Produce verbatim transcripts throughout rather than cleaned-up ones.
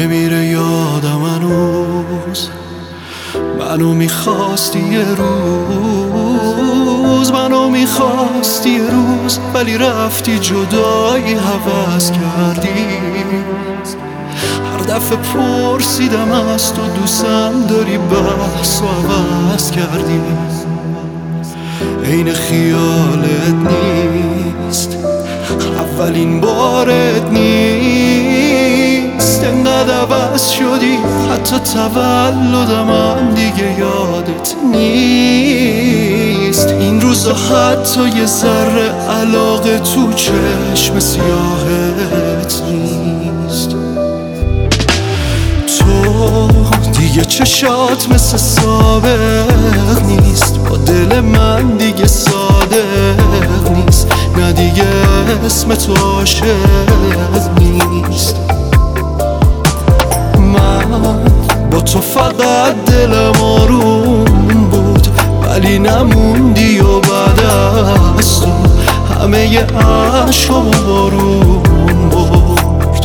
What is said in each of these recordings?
نمیره یادم هنوز منو میخواستی یه روز، منو میخواستی یه روز، ولی رفتی جدایی هوس کردی. هر دفعه پرسیدم از تو دوستم داری، بحث و عوض کردی. عین خیالت نیست، اولین بارت نیست، انقدر عوض شدی حتی تولدم هم دیگه یادت نیست. این روزا حتی یه ذره علاقه تو چشم سیاهت نیست. تو دیگه چشات مثل سابق نیست، با دل من دیگه صادق نیست، نه دیگه اسم تو عاشق نیست. من با تو فقط دلم آروم بود، ولی نموندی و بعد از تو همه ی عشقامو بارون برد،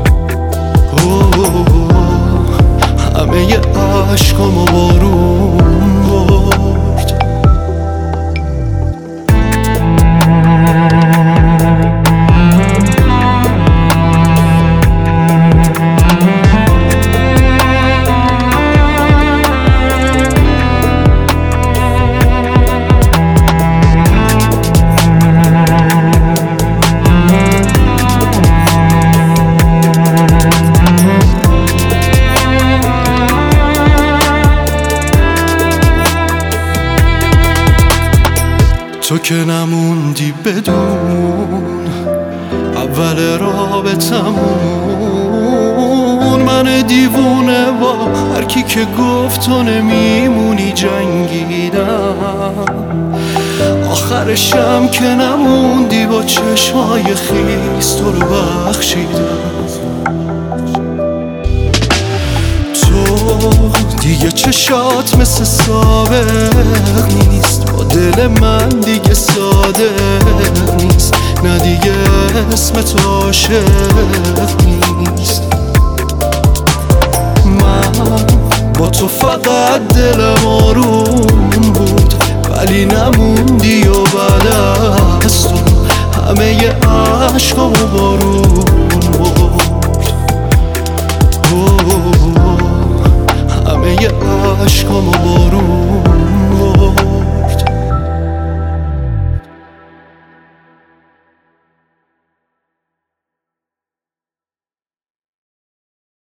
همه ی عشقامو بارون برد. تو که نموندی بدون اول رابطمون، من دیوونه با هر کی که گفت تو نمیمونی جنگیدم. آخرشم که نموندی با چشمای خیس تو رو بخشیدم. تو دیگه چشات مثل سابق نیست، با دل من دیگه صادق نیست، نه دیگه اسم تو عاشق نیست. من با تو فقط دلم آروم بود، ولی نموندی و بعد از تو همه ی عشقامو بارون برد، همه ی عشقامو بارون